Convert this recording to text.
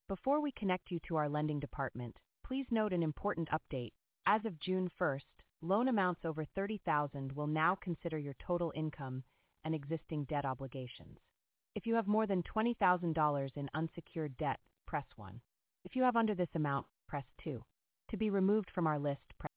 Before we connect you to our lending department, please note an important update. As of June 1st, loan amounts over $30,000 will now consider your total income and existing debt obligations. If you have more than $20,000 in unsecured debt, press 1. If you have under this amount, press 2. To be removed from our list, press